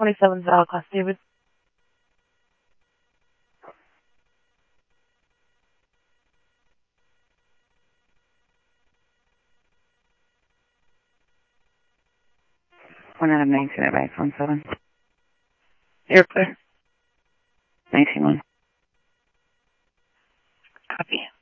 27 Zala Class, David. One out of 19 at base 17. You're clear. 19-1. Copy.